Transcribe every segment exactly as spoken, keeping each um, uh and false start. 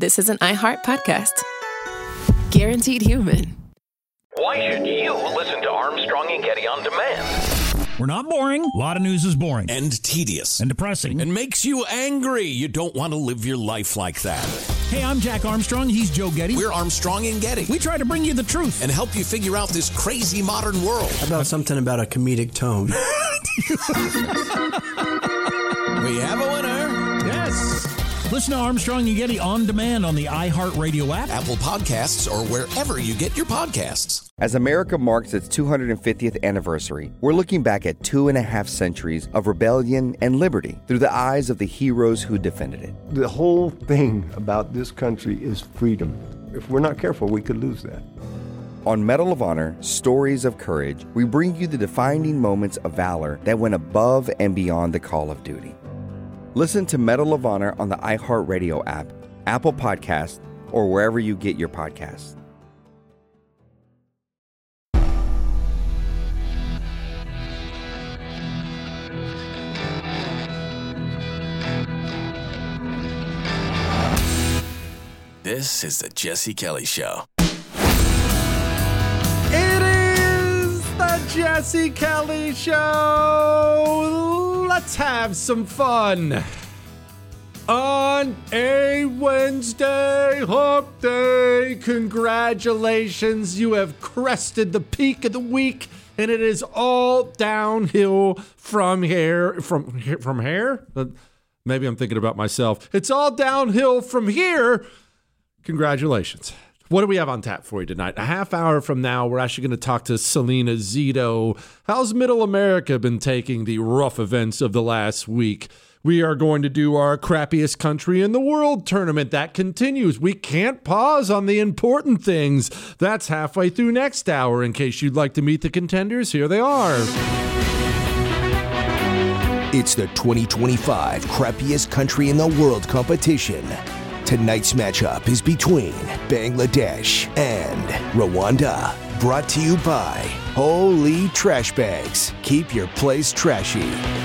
this is an iHeart podcast. Guaranteed human. Why should you listen to Armstrong and Getty on demand? We're not boring. A lot of news is boring. And tedious. And depressing. And makes you angry. You don't want to live your life like that. Hey, I'm Jack Armstrong. He's Joe Getty. We're Armstrong and Getty. We try to bring you the truth. And help you figure out this crazy modern world. How about something about a comedic tone? We have a winner. Yes. Listen to Armstrong and Getty on demand on the iHeartRadio app, Apple Podcasts, or wherever you get your podcasts. As America marks its two hundred fiftieth anniversary, we're looking back at two and a half centuries of rebellion and liberty through the eyes of the heroes who defended it. The whole thing about this country is freedom. If we're not careful, we could lose that. On Medal of Honor, Stories of Courage, we bring you the defining moments of valor that went above and beyond the call of duty. Listen to Medal of Honor on the iHeartRadio app, Apple Podcasts, or wherever you get your podcasts. This is the Jesse Kelly Show. It is the Jesse Kelly Show. Let's have some fun on a Wednesday hump day. Congratulations, you have crested the peak of the week, and it is all downhill from here. From here? From here? Maybe I'm thinking about myself. It's all downhill from here. Congratulations. What do we have on tap for you tonight? A half hour from now, we're actually going to talk to Selena Zito. How's Middle America been taking the rough events of the last week? We are going to do our crappiest country in the world tournament. That continues. We can't pause on the important things. That's halfway through next hour. In case you'd like to meet the contenders, here they are. It's the twenty twenty-five crappiest country in the world competition. Tonight's matchup is between Bangladesh and Rwanda. Brought to you by Holy Trash Bags. Keep your place trashy.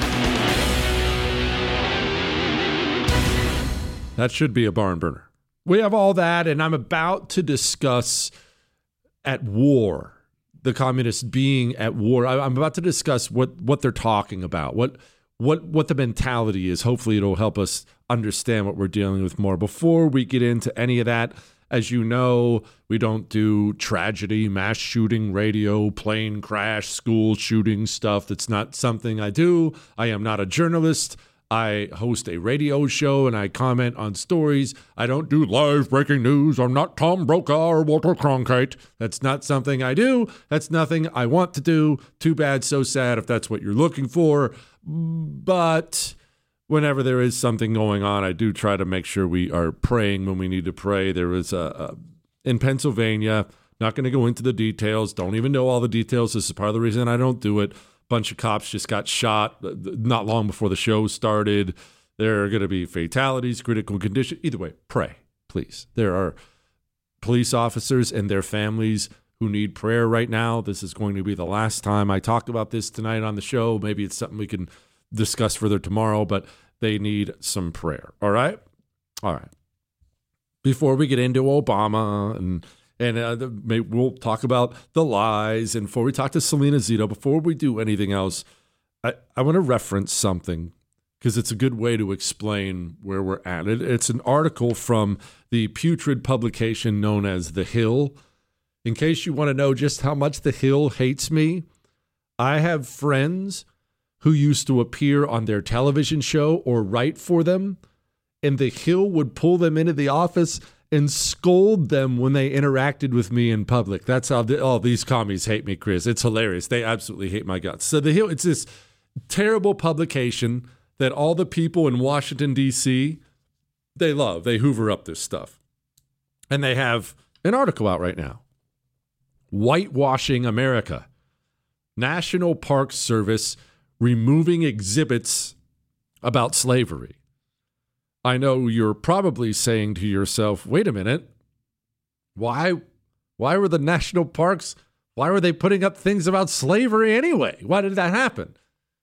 That should be a barn burner. We have all that, and I'm about to discuss at war, the communists being at war. I'm about to discuss what, what they're talking about, what what what the mentality is. Hopefully it'll help us understand what we're dealing with more. Before we get into any of that, as you know, we don't do tragedy, mass shooting, radio, plane crash, school shooting stuff. That's not something I do. I am not a journalist. I host a radio show and I comment on stories. I don't do live breaking news. I'm not Tom Brokaw or Walter Cronkite. That's not something I do. That's nothing I want to do. Too bad, so sad if that's what you're looking for. But whenever there is something going on, I do try to make sure we are praying when we need to pray. There was a, a in Pennsylvania, not going to go into the details. Don't even know all the details. This is part of the reason I don't do it. Bunch of cops just got shot not long before the show started. There are going to be fatalities, critical condition. Either way, pray, please. There are police officers and their families who need prayer right now. This is going to be the last time I talk about this tonight on the show. Maybe it's something we can discuss further tomorrow, but they need some prayer. All right? All right. Before we get into Obama and And uh, maybe we'll talk about the lies. And before we talk to Selena Zito, before we do anything else, I, I want to reference something because it's a good way to explain where we're at. It, it's an article from the putrid publication known as The Hill. In case you want to know just how much The Hill hates me, I have friends who used to appear on their television show or write for them, and The Hill would pull them into the office and scold them when they interacted with me in public. That's how the, oh, these commies hate me, Chris. It's hilarious. They absolutely hate my guts. So The Hill, it's this terrible publication that all the people in Washington, D C, they love. They hoover up this stuff. And they have an article out right now. Whitewashing America. National Park Service removing exhibits about slavery. I know you're probably saying to yourself, wait a minute, why why were the national parks, why were they putting up things about slavery anyway? Why did that happen?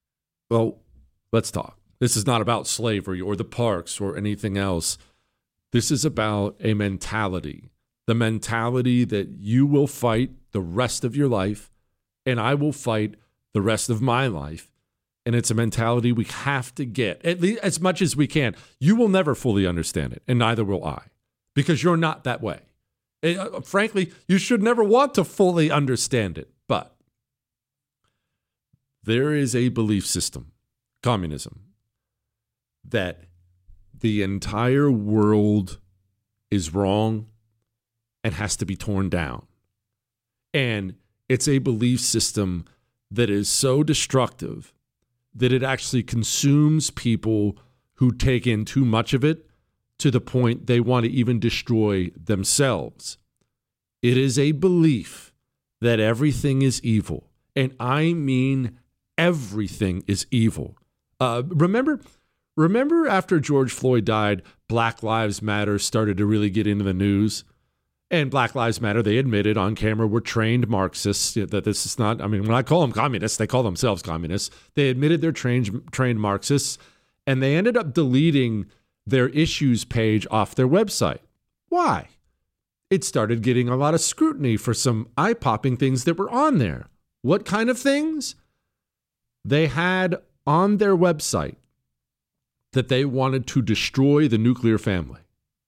Well, let's talk. This is not about slavery or the parks or anything else. This is about a mentality, the mentality that you will fight the rest of your life, and I will fight the rest of my life. And it's a mentality we have to get, at least as much as we can. You will never fully understand it, and neither will I, because you're not that way. It, uh, frankly, you should never want to fully understand it. But there is a belief system, communism, that the entire world is wrong and has to be torn down. And it's a belief system that is so destructive that it actually consumes people who take in too much of it to the point they want to even destroy themselves. It is a belief that everything is evil. And I mean everything is evil. Uh, remember, remember after George Floyd died, Black Lives Matter started to really get into the news? And Black Lives Matter, they admitted on camera, were trained Marxists, that this is not, I mean, when I call them communists, they call themselves communists. They admitted they're trained, trained Marxists, and they ended up deleting their issues page off their website. Why? It started getting a lot of scrutiny for some eye-popping things that were on there. What kind of things? They had on their website that they wanted to destroy the nuclear family.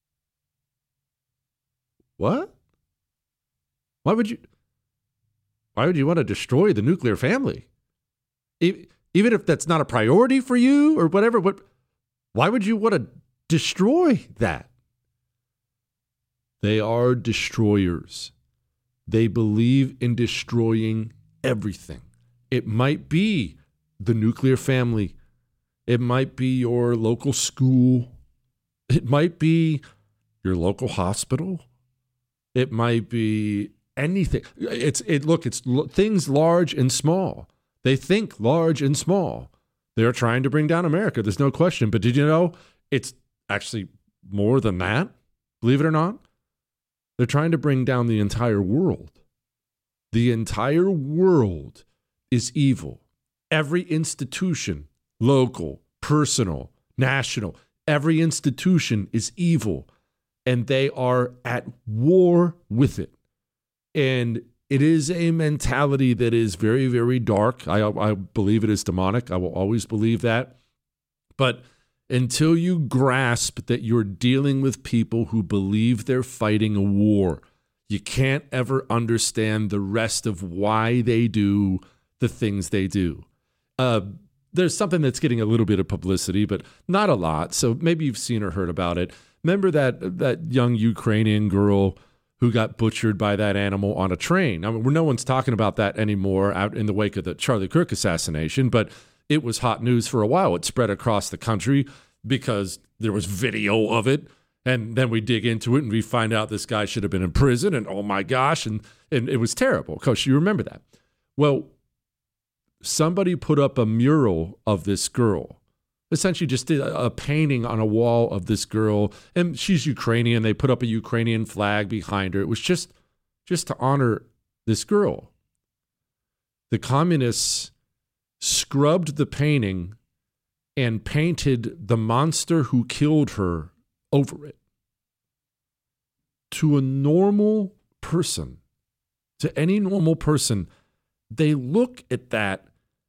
What? Why would you? Why would you want to destroy the nuclear family? Even if that's not a priority for you or whatever, what? Why would you want to destroy that? They are destroyers. They believe in destroying everything. It might be the nuclear family. It might be your local school. It might be your local hospital. It might be anything. It's it. Look, it's l- things large and small. They think large and small. They're trying to bring down America. There's no question. But did you know it's actually more than that? Believe it or not, they're trying to bring down the entire world. The entire world is evil. Every institution, local, personal, national, every institution is evil. And they are at war with it. And it is a mentality that is very, very dark. I, I believe it is demonic. I will always believe that. But until you grasp that you're dealing with people who believe they're fighting a war, you can't ever understand the rest of why they do the things they do. Uh, there's something that's getting a little bit of publicity, but not a lot. So maybe you've seen or heard about it. Remember that that young Ukrainian girl who got butchered by that animal on a train? I mean, no one's talking about that anymore out in the wake of the Charlie Kirk assassination, but it was hot news for a while. It spread across the country because there was video of it. And then we dig into it and we find out this guy should have been in prison. And oh my gosh, and, and it was terrible. Coach, you remember that. Well, somebody put up a mural of this girl. Essentially just did a painting on a wall of this girl, and she's Ukrainian. They put up a Ukrainian flag behind her. It was just, just to honor this girl. The communists scrubbed the painting and painted the monster who killed her over it. To a normal person, to any normal person, they look at that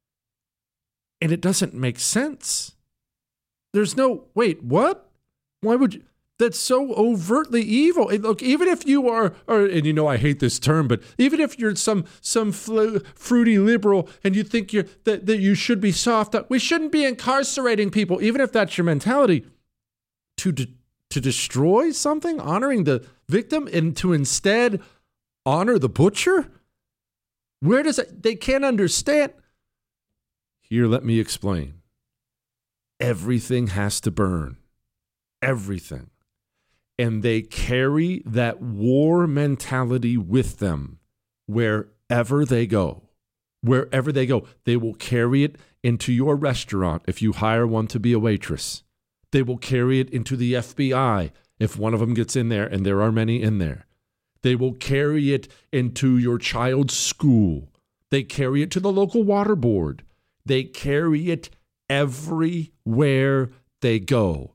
and it doesn't make sense. There's no, wait, what? Why would you? That's so overtly evil. And look, even if you are, or, and you know I hate this term, but even if you're some some fl- fruity liberal and you think you're that, that you should be soft, we shouldn't be incarcerating people, even if that's your mentality, to de- to destroy something, honoring the victim, and to instead honor the butcher? Where does it, they can't understand. Here, let me explain. Everything has to burn. Everything. And they carry that war mentality with them wherever they go. Wherever they go, they will carry it into your restaurant if you hire one to be a waitress. They will carry it into the F B I if one of them gets in there, and there are many in there. They will carry it into your child's school. They carry it to the local water board. They carry it everywhere they go.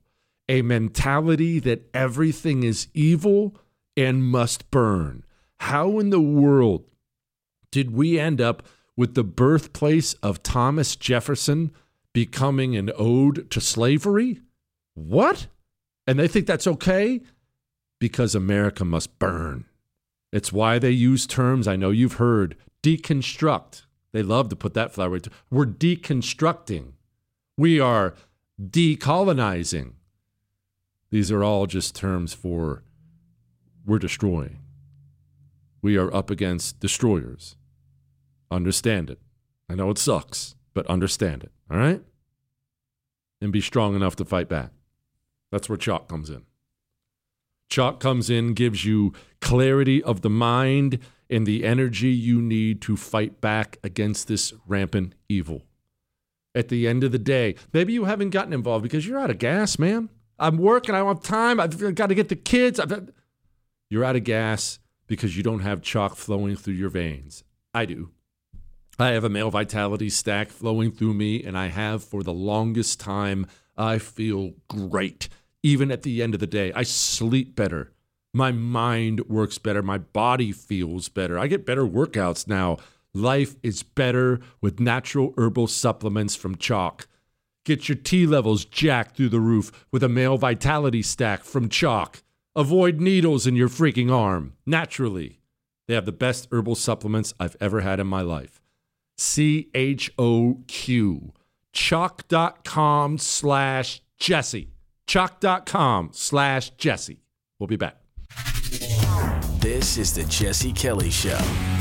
a mentality that everything is evil and must burn. How in the world did we end up with the birthplace of Thomas Jefferson becoming an ode to slavery? What? And they think that's okay? Because America must burn. It's why they use terms I know you've heard. Deconstruct. They love to put that flowery term. We're deconstructing. We are decolonizing. These are all just terms for we're destroying. We are up against destroyers. Understand it. I know it sucks, but understand it, all right? And be strong enough to fight back. That's where chalk comes in. Chalk comes in, gives you clarity of the mind and the energy you need to fight back against this rampant evil. At the end of the day, maybe you haven't gotten involved because you're out of gas, man. I'm working, I don't have time, I've got to get the kids. I've... You're out of gas because you don't have chalk flowing through your veins. I do. I have a male vitality stack flowing through me, and I have for the longest time. I feel great. Even at the end of the day, I sleep better. My mind works better. My body feels better. I get better workouts now. Life is better with natural herbal supplements from Chalk. Get your T levels jacked through the roof with a male vitality stack from Chalk. Avoid needles in your freaking arm. Naturally. They have the best herbal supplements I've ever had in my life. C H O Q. Chalk.com slash Jesse. Chalk.com slash Jesse. We'll be back. This is the Jesse Kelly Show.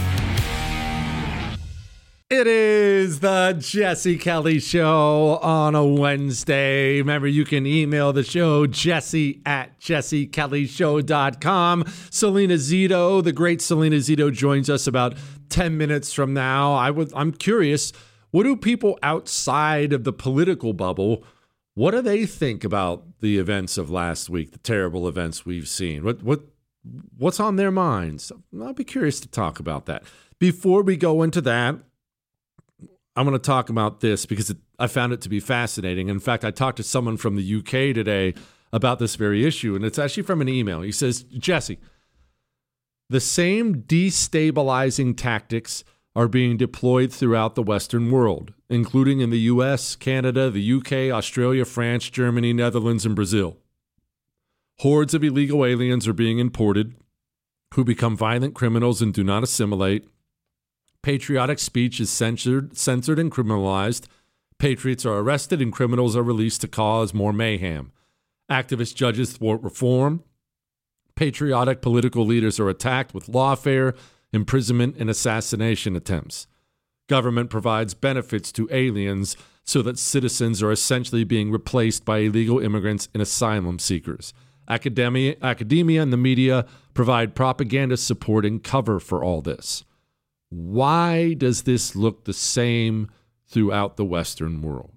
It is the Jesse Kelly Show on a Wednesday. Remember, you can email the show, jesse at jesse kelly show dot com. Selena Zito, the great Selena Zito, joins us about ten minutes from now. I would, I'm curious, what do people outside of the political bubble, what do they think about the events of last week, the terrible events we've seen? What what What's on their minds? I'll be curious to talk about that. Before we go into that, I'm going to talk about this because it, I found it to be fascinating. In fact, I talked to someone from the U K today about this very issue, and it's actually from an email. He says, Jesse, the same destabilizing tactics are being deployed throughout the Western world, including in the U S, Canada, the U K, Australia, France, Germany, Netherlands, and Brazil. Hordes of illegal aliens are being imported who become violent criminals and do not assimilate. Patriotic speech is censored, censored and criminalized. Patriots are arrested and criminals are released to cause more mayhem. Activist judges thwart reform. Patriotic political leaders are attacked with lawfare, imprisonment, and assassination attempts. Government provides benefits to aliens so that citizens are essentially being replaced by illegal immigrants and asylum seekers. Academia, academia and the media provide propaganda support and cover for all this. Why does this look the same throughout the Western world?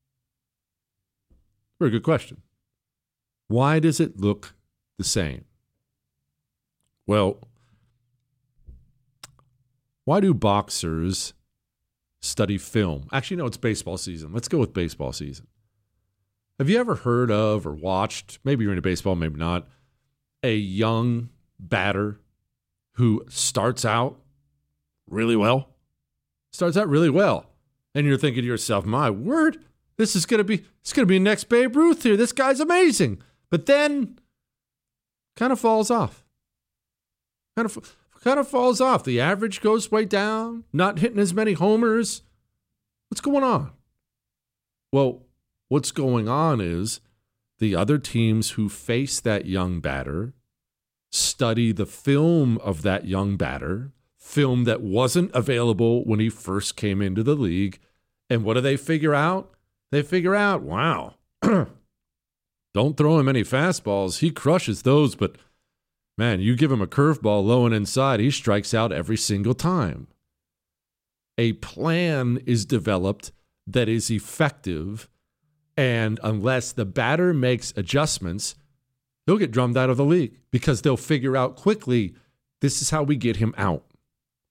Very good question. Why does it look the same? Well, why do boxers study film? Actually, no, it's baseball season. Let's go with baseball season. Have you ever heard of or watched, maybe you're into baseball, maybe not, a young batter who starts out really well? Starts out really well. And you're thinking to yourself, my word, this is going to be, it's going to be next Babe Ruth here. This guy's amazing. But then kind of falls off. Kind of, kind of falls off. The average goes way down, not hitting as many homers. What's going on? Well, what's going on is the other teams who face that young batter study the film of that young batter, film that wasn't available when he first came into the league. And what do they figure out? They figure out, wow, don't throw him any fastballs. He crushes those, but man, you give him a curveball low and inside, he strikes out every single time. A plan is developed that is effective, and unless the batter makes adjustments, he'll get drummed out of the league because they'll figure out quickly, this is how we get him out.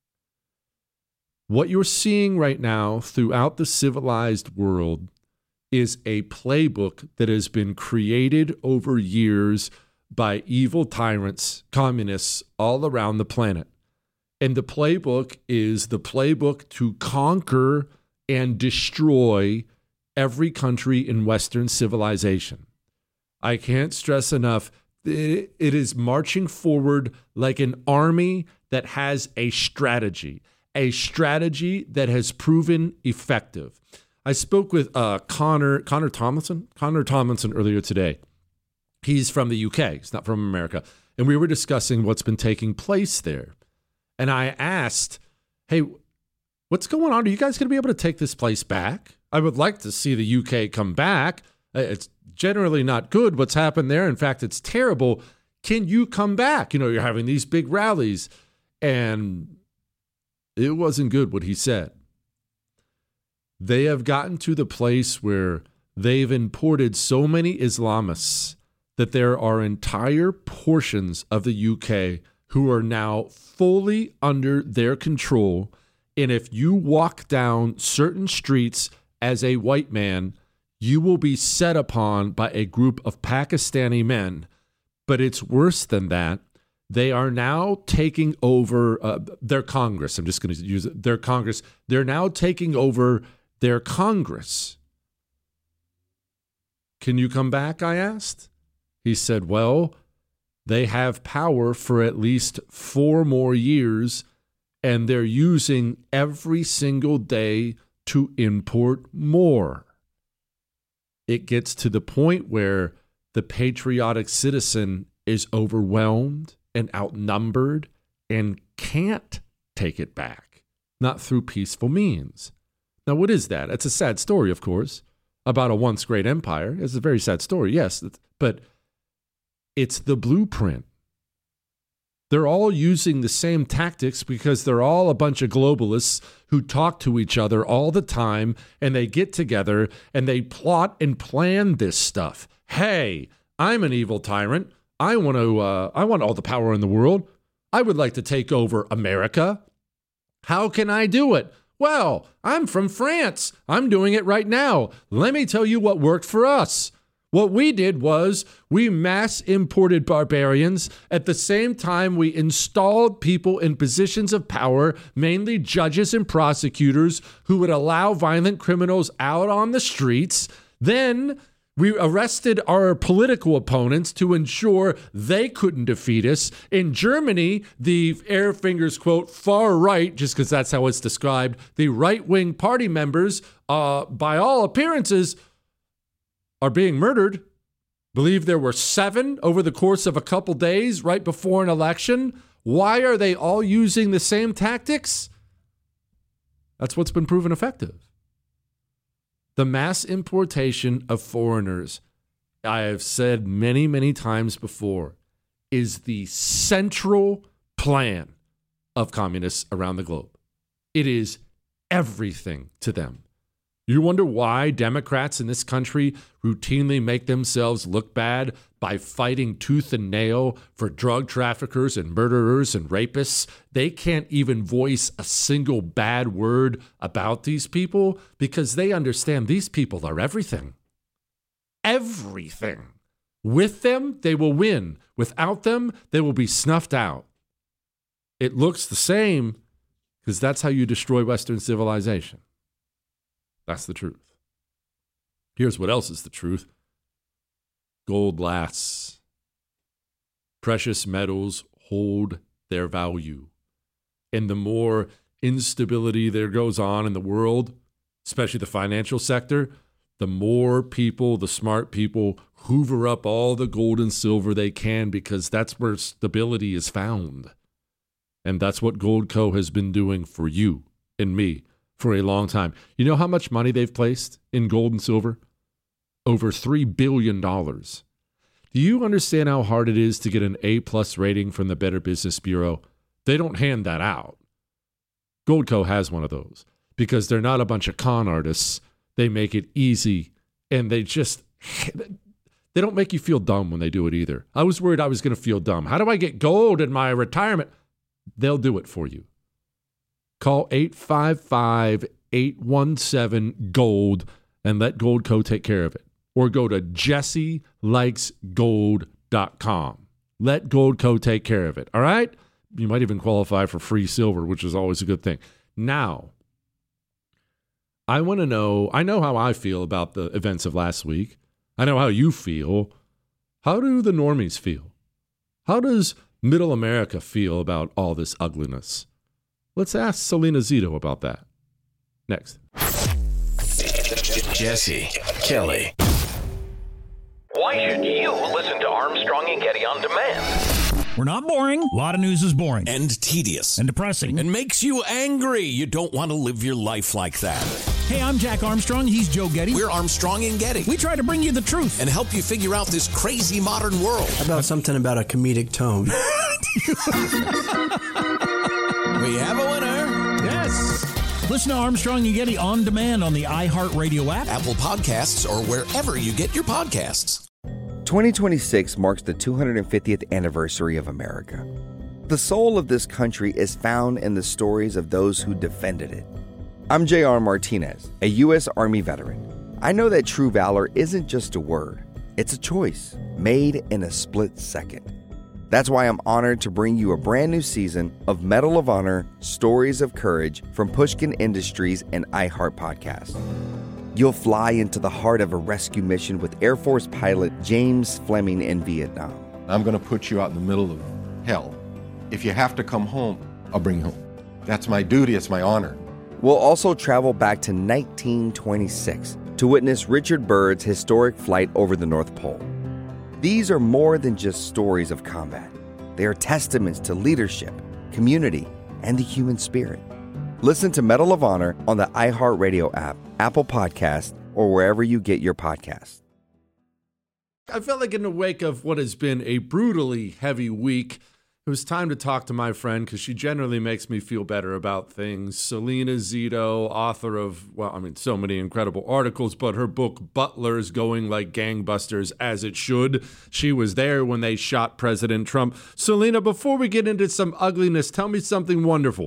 What you're seeing right now throughout the civilized world is a playbook that has been created over years by evil tyrants, communists all around the planet. And the playbook is the playbook to conquer and destroy every country in Western civilization. I can't stress enough, it is marching forward like an army that has a strategy, a strategy that has proven effective. I spoke with uh, Connor Connor Tomlinson, Connor Tomlinson earlier today. He's from the U K. He's not from America. And we were discussing what's been taking place there. And I asked, hey, what's going on? Are you guys going to be able to take this place back? I would like to see the U K come back. It's generally not good what's happened there. In fact, it's terrible. Can you come back? You know, you're having these big rallies. And it wasn't good what he said. They have gotten to the place where they've imported so many Islamists that there are entire portions of the U K who are now fully under their control. And if you walk down certain streets as a white man, you will be set upon by a group of Pakistani men. But it's worse than that. They are now taking over uh, their Congress. I'm just going to use it. Their Congress. They're now taking over their Congress. Can you come back? I asked. He said, well, they have power for at least four more years, and they're using every single day to import more. It gets to the point where the patriotic citizen is overwhelmed and outnumbered and can't take it back, not through peaceful means. Now, what is that? It's a sad story, of course, about a once great empire. It's a very sad story, yes, but it's the blueprint. They're all using the same tactics because they're all a bunch of globalists who talk to each other all the time, and they get together and they plot and plan this stuff. Hey, I'm an evil tyrant. I want to. Uh, I want all the power in the world. I would like to take over America. How can I do it? Well, I'm from France. I'm doing it right now. Let me tell you what worked for us. What we did was we mass imported barbarians. At the same time, we installed people in positions of power, mainly judges and prosecutors, who would allow violent criminals out on the streets. Then we arrested our political opponents to ensure they couldn't defeat us. In Germany, the air fingers quote far right, just because that's how it's described, the right-wing party members, uh, by all appearances, are being murdered. Believe there were seven over the course of a couple days right before an election. Why are they all using the same tactics? That's what's been proven effective. The mass importation of foreigners, I have said many, many times before, is the central plan of communists around the globe. It is everything to them. You wonder why Democrats in this country routinely make themselves look bad by fighting tooth and nail for drug traffickers and murderers and rapists? They can't even voice a single bad word about these people because they understand these people are everything. Everything. With them, they will win. Without them, they will be snuffed out. It looks the same because that's how you destroy Western civilization. That's the truth. Here's what else is the truth. Gold lasts. Precious metals hold their value. And the more instability there goes on in the world, especially the financial sector, the more people, the smart people, hoover up all the gold and silver they can because that's where stability is found. And that's what Goldco has been doing for you and me for a long time. You know how much money they've placed in gold and silver? Over three billion dollars. Do you understand how hard it is to get an A-plus rating from the Better Business Bureau? They don't hand that out. Goldco has one of those because they're not a bunch of con artists. They make it easy, and they just, they don't make you feel dumb when they do it either. I was worried I was going to feel dumb. How do I get gold in my retirement? They'll do it for you. Call eight five five, eight one seven, GOLD. and let Goldco take care of it. Or go to jesse likes gold dot com. Let Goldco take care of it, all right? You might even qualify for free silver, which is always a good thing. Now, I want to know, I know how I feel about the events of last week. I know how you feel. How do the normies feel? How does middle America feel about all this ugliness? Let's ask Selena Zito about that. Next. Jesse Kelly. Why should you listen to Armstrong and Getty on demand? We're not boring. A lot of news is boring. And tedious. And depressing. And makes you angry. You don't want to live your life like that. Hey, I'm Jack Armstrong. He's Joe Getty. We're Armstrong and Getty. We try to bring you the truth. And help you figure out this crazy modern world. How about something about a comedic tone? We have a winner. Yes. Listen to Armstrong and Getty on demand on the iHeartRadio app, Apple Podcasts, or wherever you get your podcasts. twenty twenty-six marks the two hundred fiftieth anniversary of America. The soul of this country is found in the stories of those who defended it. I'm J R Martinez, a U S Army veteran. I know that true valor isn't just a word. It's a choice made in a split second. That's why I'm honored to bring you a brand new season of Medal of Honor Stories of Courage from Pushkin Industries and iHeart Podcast. You'll fly into the heart of a rescue mission with Air Force pilot James Fleming in Vietnam. I'm going to put you out in the middle of hell. If you have to come home, I'll bring you home. That's my duty. It's my honor. We'll also travel back to nineteen twenty-six to witness Richard Byrd's historic flight over the North Pole. These are more than just stories of combat. They are testaments to leadership, community, and the human spirit. Listen to Medal of Honor on the iHeartRadio app, Apple Podcasts, or wherever you get your podcasts. I felt like in the wake of what has been a brutally heavy week, it was time to talk to my friend because she generally makes me feel better about things. Selena Zito, author of, well, I mean, so many incredible articles, but her book, Butler's Going Like Gangbusters, as it should. She was there when they shot President Trump. Selena, before we get into some ugliness, tell me something wonderful.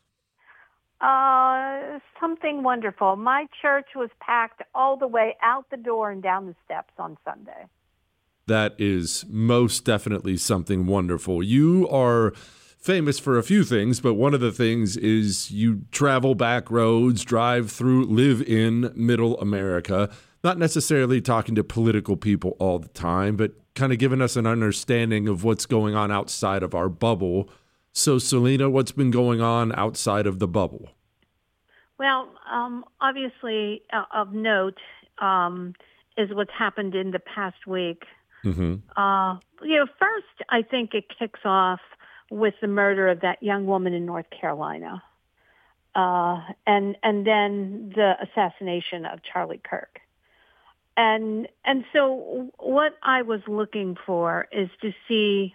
Uh, something wonderful. My church was packed all the way out the door and down the steps on Sunday. That is most definitely something wonderful. You are famous for a few things, but one of the things is you travel back roads, drive through, live in middle America, not necessarily talking to political people all the time, but kind of giving us an understanding of what's going on outside of our bubble. So, Selena, what's been going on outside of the bubble? Well, um, obviously, uh, of note um, is what's happened in the past week. Mm-hmm. Uh, you know, first, I think it kicks off with the murder of that young woman in North Carolina, uh, and and then the assassination of Charlie Kirk. And and so what I was looking for is to see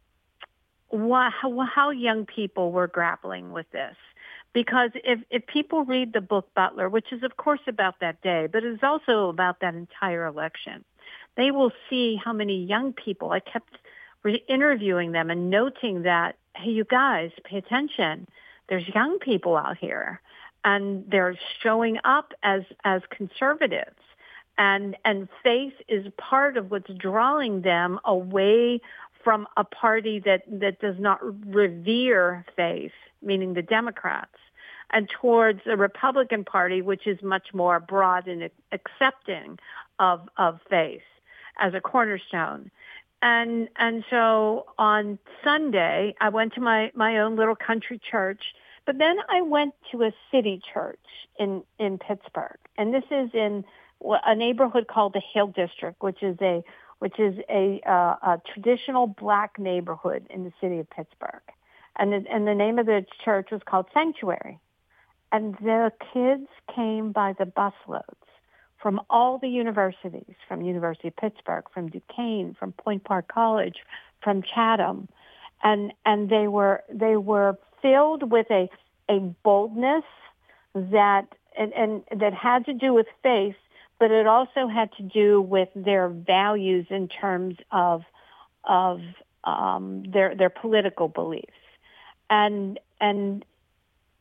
what, how, how young people were grappling with this. Because if, if people read the book Butler, which is, of course, about that day, but it's also about that entire election, they will see how many young people, I kept re- interviewing them and noting that, hey, you guys, pay attention. There's young people out here, and they're showing up as as conservatives. And and faith is part of what's drawing them away from a party that, that does not revere faith, meaning the Democrats, and towards a Republican Party, which is much more broad and accepting of of faith as a cornerstone. And and so on Sunday, I went to my, my own little country church, but then I went to a city church in, in Pittsburgh. And this is in a neighborhood called the Hill District, which is a which is a, uh, a traditional black neighborhood in the city of Pittsburgh. And the, and the name of the church was called Sanctuary. And the kids came by the busloads from all the universities, from University of Pittsburgh, from Duquesne, from Point Park College, from Chatham. And and they were they were filled with a a boldness that and, and that had to do with faith, but it also had to do with their values in terms of of um, their their political beliefs. And and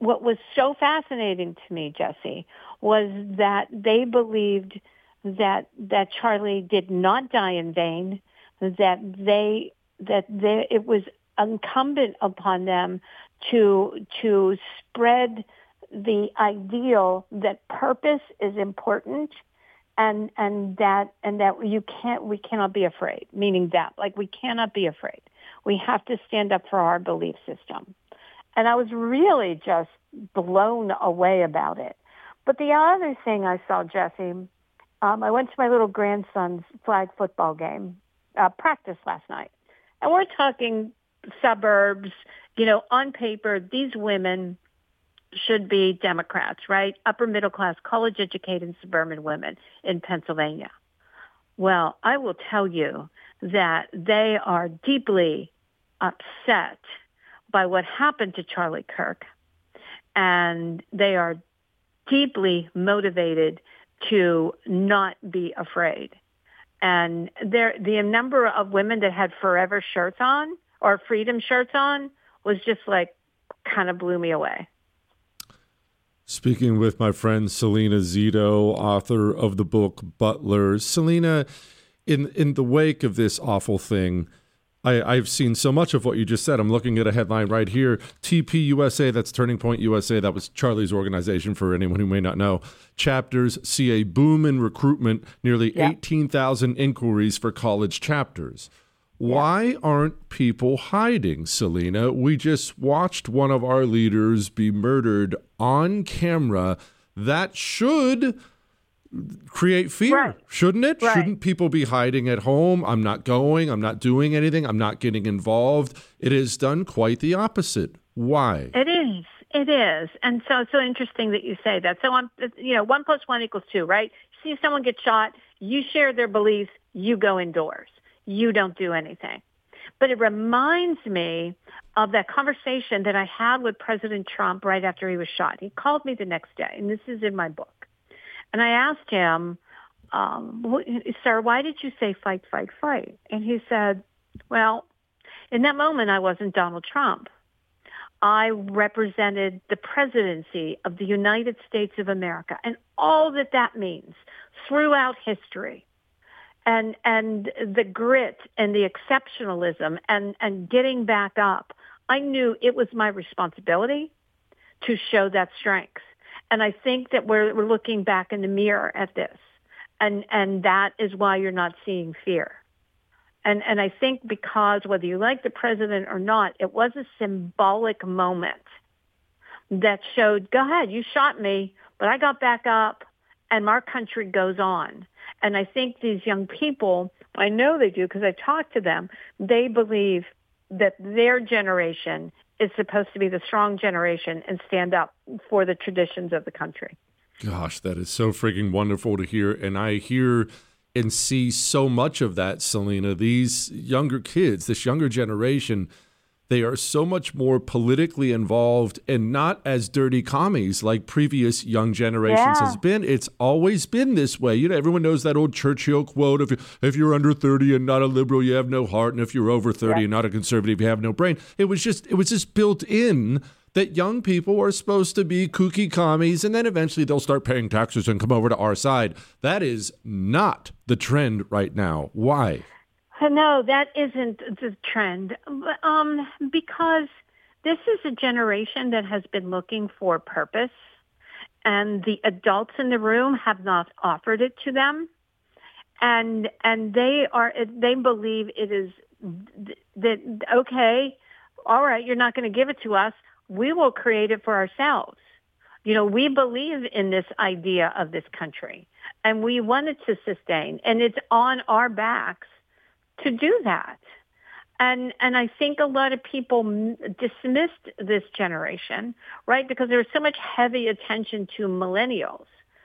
what was so fascinating to me, Jesse, was that they believed that that Charlie did not die in vain, that they that they, it was incumbent upon them to to spread the ideal that purpose is important, and and that and that you can't we cannot be afraid. Meaning that, like, we cannot be afraid. We have to stand up for our belief system. And I was really just blown away about it. But the other thing I saw, Jesse, um, I went to my little grandson's flag football game, uh, practice last night. And we're talking suburbs, you know, on paper, these women should be Democrats, right? Upper middle class, college educated suburban women in Pennsylvania. Well, I will tell you that they are deeply upset by what happened to Charlie Kirk, and they are deeply motivated to not be afraid. And there, the number of women that had forever shirts on or freedom shirts on was just like kind of blew me away. Speaking with my friend Selena Zito, author of the book Butler. Selena, in in the wake of this awful thing, I, I've seen so much of what you just said. I'm looking at a headline right here. T P U S A, that's Turning Point U S A. That was Charlie's organization, for anyone who may not know. Chapters see a boom in recruitment, nearly yeah. eighteen thousand inquiries for college chapters. Yeah. Why aren't people hiding, Selena? We just watched one of our leaders be murdered on camera. That should create fear, right. shouldn't it? Right. Shouldn't people be hiding at home? I'm not going. I'm not doing anything. I'm not getting involved. It has done quite the opposite. Why? It is. It is. And so it's so interesting that you say that. So, I'm, you know, one plus one equals two, right? See someone get shot, you share their beliefs, you go indoors. You don't do anything. But it reminds me of that conversation that I had with President Trump right after he was shot. He called me the next day, and this is in my book. And I asked him, um, sir, why did you say fight, fight, fight? And he said, well, in that moment, I wasn't Donald Trump. I represented the presidency of the United States of America and all that that means throughout history. And and the grit and the exceptionalism and, and getting back up. I knew it was my responsibility to show that strength. And I think that we're, we're looking back in the mirror at this. And and that is why you're not seeing fear. And and I think because whether you like the president or not, it was a symbolic moment that showed, go ahead, you shot me, but I got back up and our country goes on. And I think these young people, I know they do because I talk to them, they believe that their generation is supposed to be the strong generation and stand up for the traditions of the country. Gosh, that is so freaking wonderful to hear. And I hear and see so much of that, Selena. These younger kids, this younger generation, they are so much more politically involved and not as dirty commies like previous young generations yeah. has been. It's always been this way. You know, everyone knows that old Churchill quote, if, you, if you're under thirty and not a liberal, you have no heart. And if you're over thirty yeah. and not a conservative, you have no brain. It was just, it was just built in that young people are supposed to be kooky commies, and then eventually they'll start paying taxes and come over to our side. That is not the trend right now. Why? No, that isn't the trend, um, because this is a generation that has been looking for purpose, and the adults in the room have not offered it to them, and and they are they believe it is that okay, all right, you're not going to give it to us. We will create it for ourselves. You know, we believe in this idea of this country, and we want it to sustain, and it's on our backs to do that. And and I think a lot of people dismissed this generation, right, because there was so much heavy attention to millennials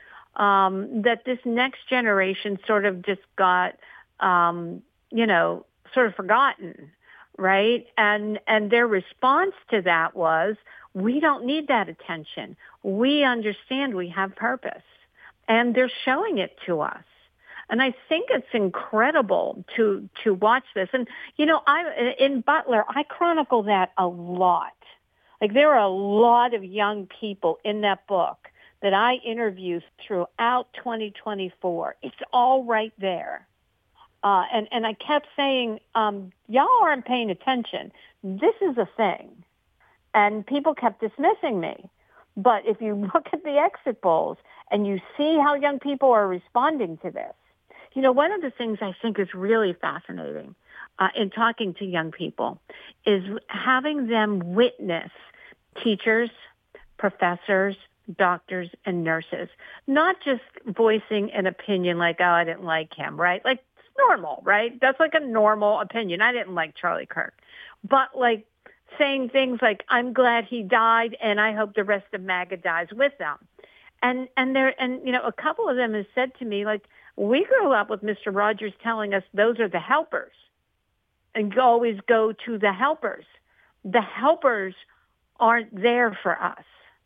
um, that this next generation sort of just got, um, you know, sort of forgotten, right? And and their response to that was, we don't need that attention. We understand we have purpose. And they're showing it to us. And I think it's incredible to to watch this. And, you know, I in Butler, I chronicle that a lot. Like, there are a lot of young people in that book that I interviewed throughout twenty twenty-four. It's all right there. Uh, and, and I kept saying, um, y'all aren't paying attention. This is a thing. And people kept dismissing me. But if you look at the exit polls and you see how young people are responding to this, you know, one of the things I think is really fascinating uh, in talking to young people is having them witness teachers, professors, doctors, and nurses, not just voicing an opinion like, oh, I didn't like him, right? Like, normal, right? That's like a normal opinion. I didn't like Charlie Kirk. But like saying things like, I'm glad he died and I hope the rest of MAGA dies with them. And and there and you know, a couple of them have said to me, like, we grew up with Mister Rogers telling us those are the helpers. And always go to the helpers. The helpers aren't there for us.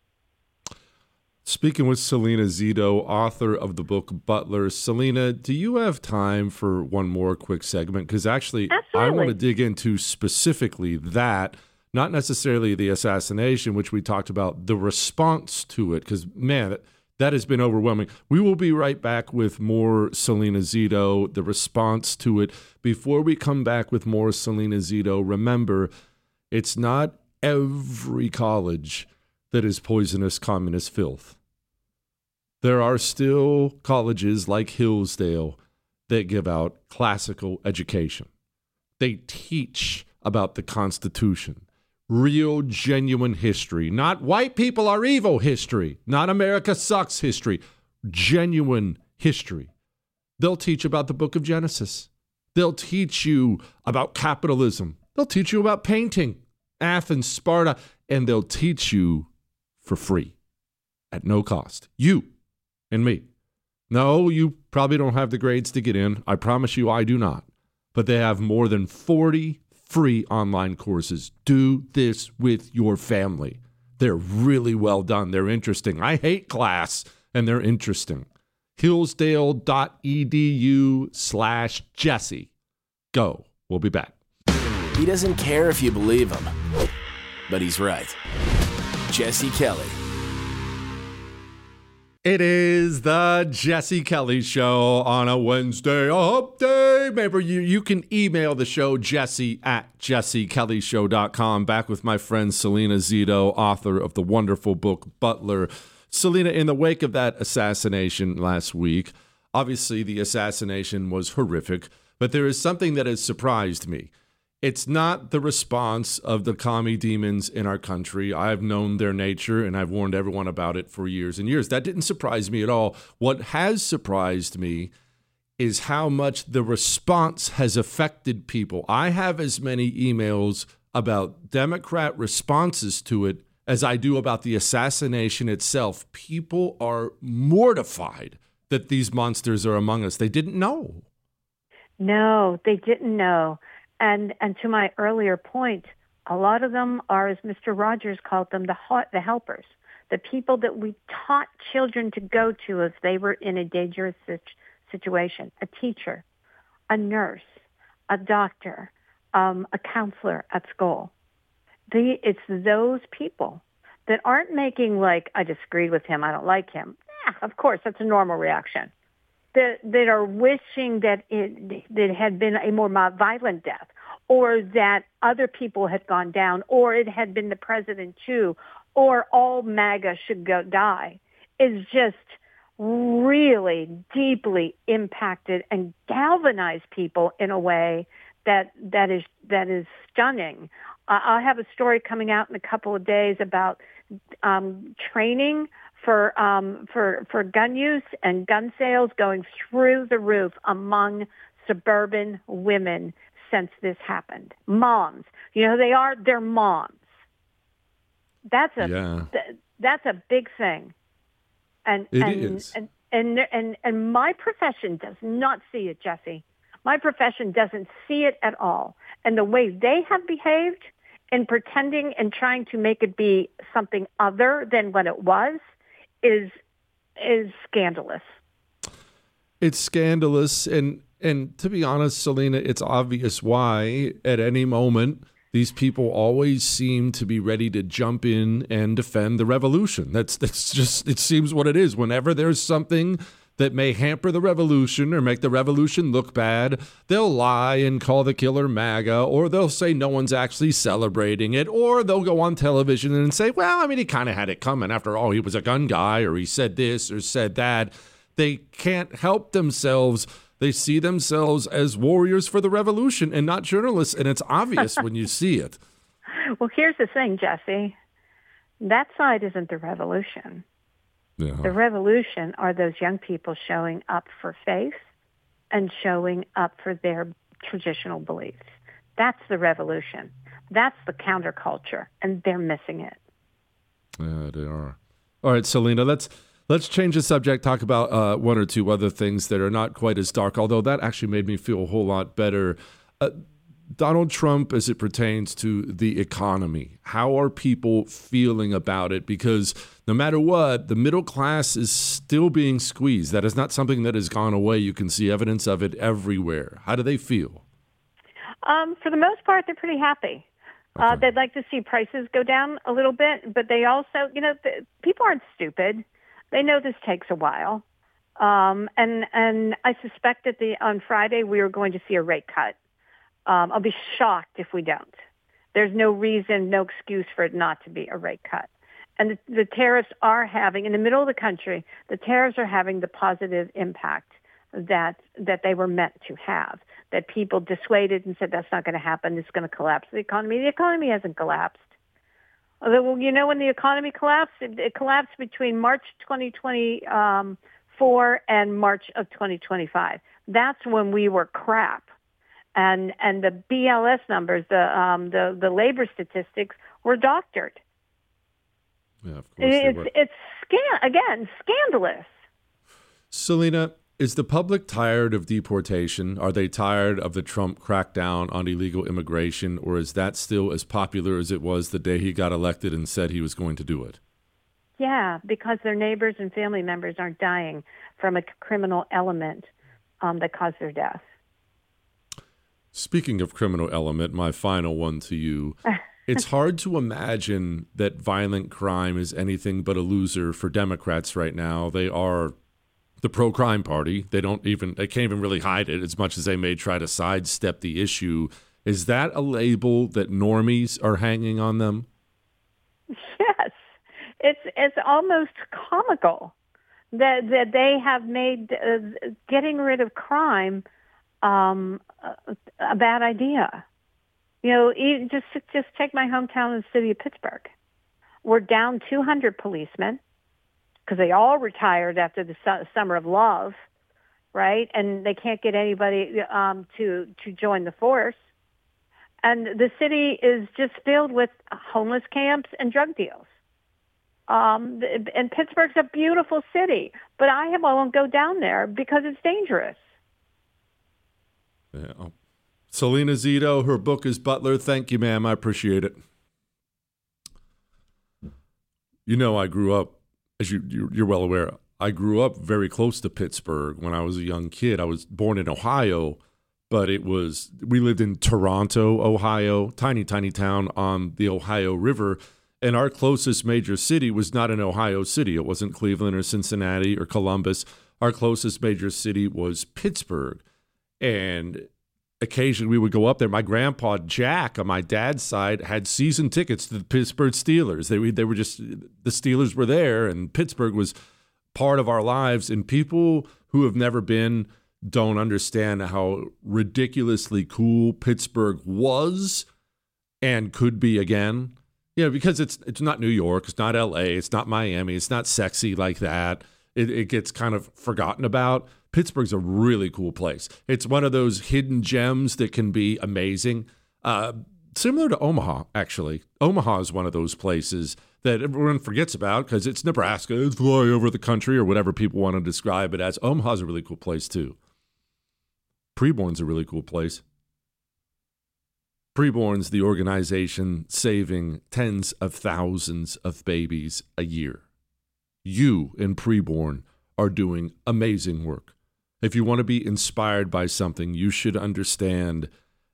Speaking with Selena Zito, author of the book Butler. Selena, do you have time for one more quick segment? Because actually, Absolutely. I want to dig into specifically that, not necessarily the assassination, which we talked about, the response to it, because, man, that, that has been overwhelming. We will be right back with more Selena Zito, the response to it. Before we come back with more Selena Zito, remember, it's not every college that is poisonous communist filth. There are still colleges like Hillsdale that give out classical education. They teach about the Constitution, real, genuine history, not white people are evil history, not America sucks history, genuine history. They'll teach about the book of Genesis. They'll teach you about capitalism. They'll teach you about painting, Athens, Sparta, and they'll teach you for free at no cost. You and me. No, you probably don't have the grades to get in. I promise you I do not. But they have more than forty free online courses. Do this with your family. They're really well done. They're interesting. I hate class, and they're interesting. Hillsdale.edu slash Jesse. Go. We'll be back. He doesn't care if you believe him, but he's right. Jesse Kelly. It is the Jesse Kelly Show on a Wednesday, a hump day. Remember, you, you can email the show, jesse at jesse kelly show dot com. Back with my friend Selena Zito, author of the wonderful book Butler. Selena, in the wake of that assassination last week, obviously the assassination was horrific, but there is something that has surprised me. It's not the response of the commie demons in our country. I've known their nature, and I've warned everyone about it for years and years. That didn't surprise me at all. What has surprised me is how much the response has affected people. I have as many emails about Democrat responses to it as I do about the assassination itself. People are mortified that these monsters are among us. They didn't know. No, they didn't know. And and to my earlier point, a lot of them are, as Mister Rogers called them, the the helpers, the people that we taught children to go to if they were in a dangerous situation, a teacher, a nurse, a doctor, um, a counselor at school. The, it's those people that aren't making like, I disagreed with him, I don't like him. Yeah, of course, that's a normal reaction. That, that are wishing that it, that it had been a more violent death, or that other people had gone down, or it had been the president too, or all MAGA should go die, is just really deeply impacted and galvanized people in a way that that is that is stunning. Uh, I'll have a story coming out in a couple of days about um, training for um, for for gun use and gun sales going through the roof among suburban women since this happened. Moms, you know, they are they're moms. That's a yeah. th- that's a big thing, and it and, is. and and and and my profession does not see it, Jesse. My profession doesn't see it at all, and the way they have behaved in pretending and trying to make it be something other than what it was is is scandalous. It's scandalous, and and to be honest, Selena, it's obvious why at any moment these people always seem to be ready to jump in and defend the revolution. That's that's just, it seems what it is. Whenever there's something that may hamper the revolution or make the revolution look bad, they'll lie and call the killer MAGA, or they'll say no one's actually celebrating it, or they'll go on television and say, well, I mean, he kind of had it coming. After all, he was a gun guy, or he said this or said that. They can't help themselves. They see themselves as warriors for the revolution and not journalists, and it's obvious when you see it. Well, here's the thing, Jesse. That side isn't the revolution. Yeah. The revolution are those young people showing up for faith and showing up for their traditional beliefs. That's the revolution. That's the counterculture, and they're missing it. Yeah, they are. All right, Selena, let's let's change the subject, talk about uh, one or two other things that are not quite as dark, although that actually made me feel a whole lot better. Uh, Donald Trump, as it pertains to the economy, how are people feeling about it? Because no matter what, the middle class is still being squeezed. That is not something that has gone away. You can see evidence of it everywhere. How do they feel? Um, for the most part, they're pretty happy. Okay. Uh, they'd like to see prices go down a little bit, but they also, you know, the, people aren't stupid. They know this takes a while. Um, and and I suspect that the on Friday we are going to see a rate cut. Um, I'll be shocked if we don't. There's no reason, no excuse for it not to be a rate cut. And the, the tariffs are having, in the middle of the country, the tariffs are having the positive impact that that they were meant to have, that people dissuaded and said, that's not going to happen, it's going to collapse the economy. The economy hasn't collapsed. Although, you know when the economy collapsed? It, it collapsed between March twenty twenty-four and March of twenty twenty-five. That's when we were crap. And and the B L S numbers, the um, the the labor statistics were doctored. Yeah, of course. It's they were. it's scan again scandalous. Selena, is the public tired of deportation? Are they tired of the Trump crackdown on illegal immigration, or is that still as popular as it was the day he got elected and said he was going to do it? Yeah, because their neighbors and family members aren't dying from a criminal element um, that caused their death. Speaking of criminal element, my final one to you. It's hard to imagine that violent crime is anything but a loser for Democrats right now. They are the pro-crime party. They don't even, they can't even really hide it as much as they may try to sidestep the issue. Is that a label that normies are hanging on them? Yes. It's it's almost comical that that they have made uh, getting rid of crime um, a, a bad idea. You know, even just just take my hometown in the city of Pittsburgh. We're down two hundred policemen because they all retired after the su- summer of love, right? And they can't get anybody um, to to join the force. And the city is just filled with homeless camps and drug deals. Um, and Pittsburgh's a beautiful city, but I have, I won't go down there because it's dangerous. Yeah. Selena Zito, her book is Butler. Thank you, ma'am. I appreciate it. You know, I grew up, as you, you're well aware, I grew up very close to Pittsburgh when I was a young kid. I was born in Ohio, but it was, we lived in Toronto, Ohio, tiny, tiny town on the Ohio River. And our closest major city was not an Ohio city. It wasn't Cleveland or Cincinnati or Columbus. Our closest major city was Pittsburgh. And occasionally we would go up there. My grandpa, Jack, on my dad's side, had season tickets to the Pittsburgh Steelers. They, they were just, the Steelers were there, and Pittsburgh was part of our lives. And people who have never been don't understand how ridiculously cool Pittsburgh was and could be again. You know, because it's it's not New York, it's not L A, it's not Miami, it's not sexy like that. It, it gets kind of forgotten about. Pittsburgh's a really cool place. It's one of those hidden gems that can be amazing. Uh, similar to Omaha, actually. Omaha is one of those places that everyone forgets about because it's Nebraska, it's fly over the country or whatever people want to describe it as. Omaha's a really cool place too. Preborn's a really cool place. Preborn's the organization saving tens of thousands of babies a year. You in Preborn are doing amazing work. If you want to be inspired by something, you should understand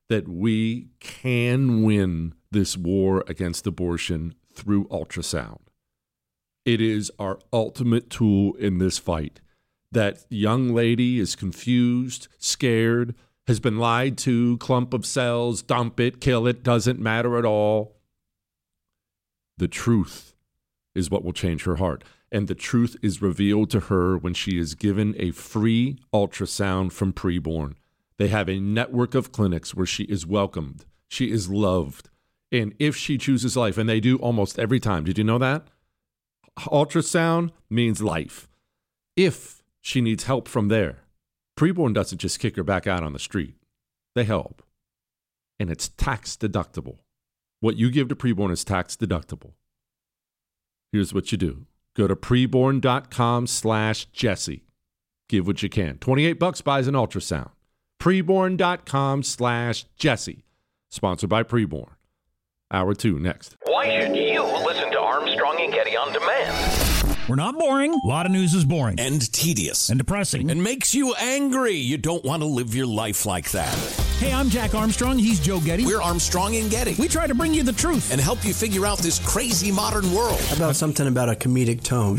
that we can win this war against abortion through ultrasound. It is our ultimate tool in this fight. That young lady is confused, scared, has been lied to, clump of cells, dump it, kill it, doesn't matter at all. The truth is what will change her heart. And the truth is revealed to her when she is given a free ultrasound from Preborn. They have a network of clinics where she is welcomed. She is loved. And if she chooses life, and they do almost every time, did you know that? Ultrasound means life. If she needs help from there, Preborn doesn't just kick her back out on the street. They help. And it's tax deductible. What you give to Preborn is tax deductible. Here's what you do. Go to preborn.com slash Jesse. Give what you can. twenty-eight bucks buys an ultrasound. Preborn.com slash Jesse. Sponsored by Preborn. Hour two next. Why should you listen to Armstrong and Getty on demand? We're not boring. A lot of news is boring. And tedious. And depressing. And makes you angry. You don't want to live your life like that. Hey, I'm Jack Armstrong. He's Joe Getty. We're Armstrong and Getty. We try to bring you the truth. And help you figure out this crazy modern world. How about something about a comedic tone?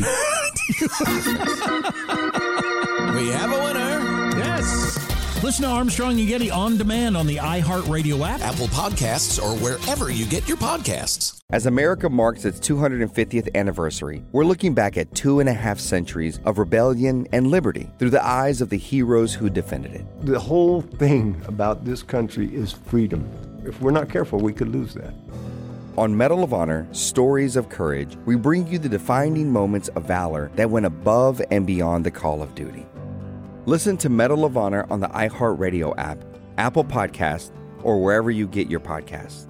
We have a winner. Yes. Listen to Armstrong and Getty on demand on the iHeartRadio app, Apple Podcasts, or wherever you get your podcasts. As America marks its two hundred fiftieth anniversary, we're looking back at two and a half centuries of rebellion and liberty through the eyes of the heroes who defended it. The whole thing about this country is freedom. If we're not careful, we could lose that. On Medal of Honor, Stories of Courage, we bring you the defining moments of valor that went above and beyond the call of duty. Listen to Medal of Honor on the iHeartRadio app, Apple Podcasts, or wherever you get your podcasts.